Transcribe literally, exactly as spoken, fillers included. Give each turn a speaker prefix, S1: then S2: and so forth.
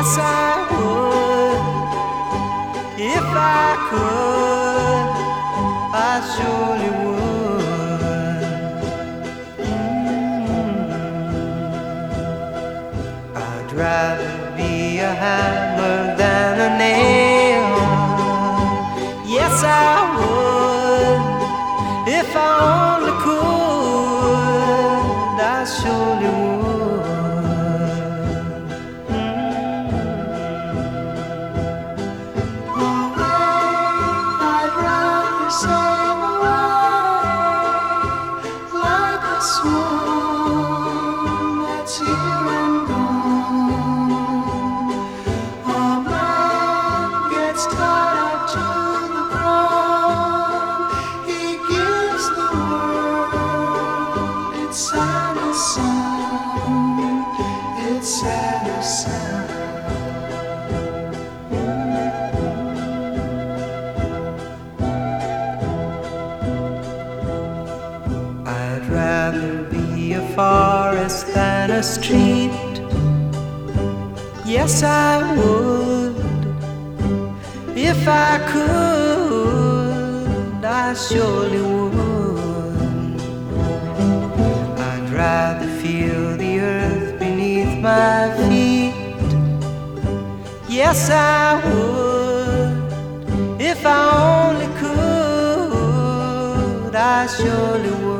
S1: Yes, I would. If I could, I surely would. Mm. I'd rather be a hammer than a nail. Yes, I would. If I only could, I surely would.
S2: Swan that's here and gone. A man gets tied up to the ground. He gives the world its saddest sound, its saddest sound.
S1: I'd rather be a forest than a street. Yes, I would. If I could, I surely would. I'd rather feel the earth beneath my feet. Yes, I would. If I only could, I surely would.